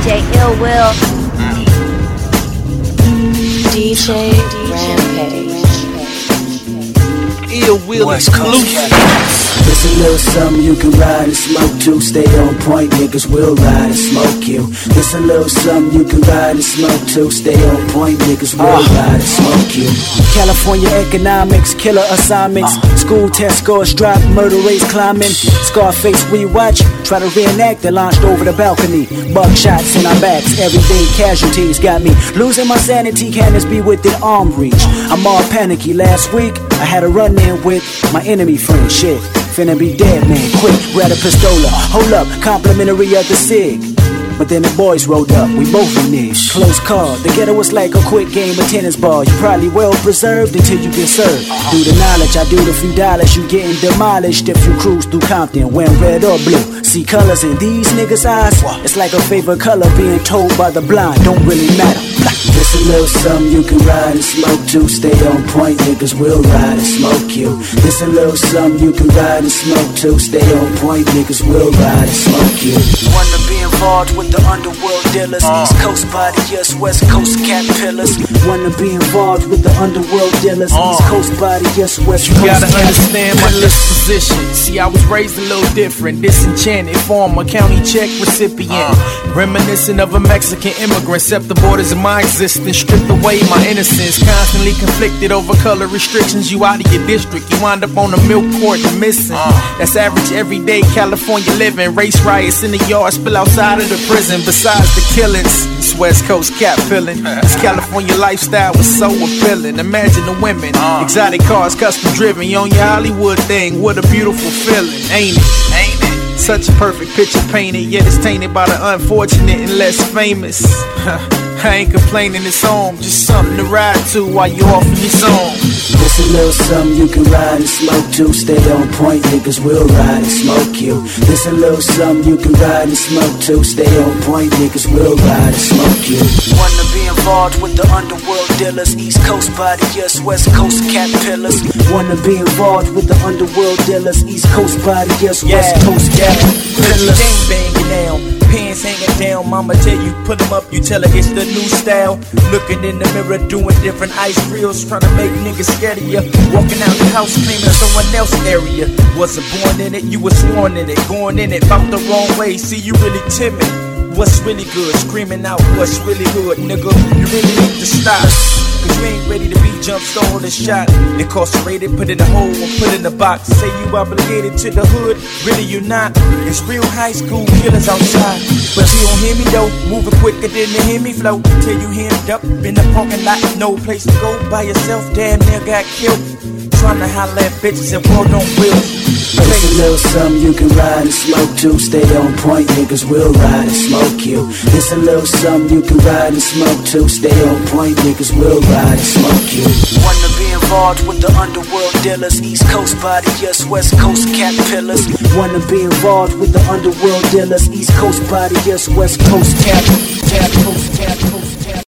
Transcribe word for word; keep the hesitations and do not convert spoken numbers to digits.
J Ill Will. D J Rampage. Ill Will exclusive. It's a little something you can ride and smoke to. Stay on point, niggas will ride and smoke you. It's a little something you can ride and smoke to. Stay on point, niggas will uh, ride and smoke you. California economics, killer assignments. Uh, School test scores drop, murder rates climbing. Scarface rewatch, try to reenact it, launched over the balcony. Buckshots in our backs, everyday casualties got me losing my sanity. Can this be within arm reach? I'm all panicky. Last week I had a run-in with my enemy friend. Shit, finna be dead, man, quick, grab a pistola. Hold up, complimentary of the cig. But then the boys rolled up, we both reneged. Close call, the ghetto was like a quick game of tennis ball. You probably well preserved until you get served. Through the knowledge, I do the few dollars, you getting demolished if you cruise through Compton, wearing red or blue. See colors in these niggas' eyes, it's like a favorite color being told by the blind, don't really matter. It's a little something you can ride and smoke to. Stay on point, niggas will ride and smoke you. It's a little something you can ride and smoke to. Stay on point, niggas will ride and smoke you. Wanna be involved with the underworld dealers, uh. East Coast body, yes, West Coast cat pillars. Wanna be involved with the underworld dealers, uh. East Coast body, yes, West you Coast cat pillars. You gotta understand my disposition. See, I was raised a little different, disenchanted, former county check recipient, uh. reminiscent of a Mexican immigrant. Set the borders of my existence, stripped away my innocence. Constantly conflicted over color restrictions. You out of your district, you wind up on the milk court and missing. Uh. That's average everyday California living. Race riots in the yard, spill outside of the prison. Besides the killings, it's West Coast cat feeling. This California lifestyle was so appealing. Imagine the women, uh. exotic cars, custom driven. You on your Hollywood thing, what a beautiful feeling, ain't it? Ain't it? Such a perfect picture painted, yet it's tainted by the unfortunate and less famous. I ain't complaining, it's home, just something to ride to while you off in your zone. It's a little something you can ride and smoke to. Stay on point, niggas will ride and smoke you. It's a little something you can ride and smoke to. Stay on point, niggas will ride and smoke you. Wanna be involved with the underworld dealers, East Coast body, yes, West Coast cat pillars. Wanna be involved with the underworld dealers, East Coast body, yes, yeah. West Coast cat pillars. Gang banging down, pants hanging down. Mama tell you put them up, you tell her it's the new style. Looking in the mirror, doing different ice drills, trying to make niggas scared of you. Walking out the house, claiming someone else's area. Wasn't born in it, you was sworn in it. Going in it, found the wrong way. See, you really timid. What's really good? Screaming out what's really good, nigga. You really need to stop, cause you ain't ready to be jump started and shot, incarcerated, put in a hole and put in a box. Say you obligated to the hood, really you not. It's real high school killers outside, but you don't hear me though. Moving quicker than the hear me flow. Till you hemmed up in the parking lot, no place to go. By yourself, damn near got killed. Trying to holler at bitches and world on wheels. It's a little something you can ride and smoke to. Stay on point, niggas will ride and smoke you. It's a little something you can ride and smoke to. Stay on point, niggas will ride and smoke you. Wanna be involved with the underworld dealers, East Coast body, yes, West Coast cat pillars. Wanna be involved with the underworld dealers, East Coast body, yes, West Coast cat, cat, coast, cat, coast.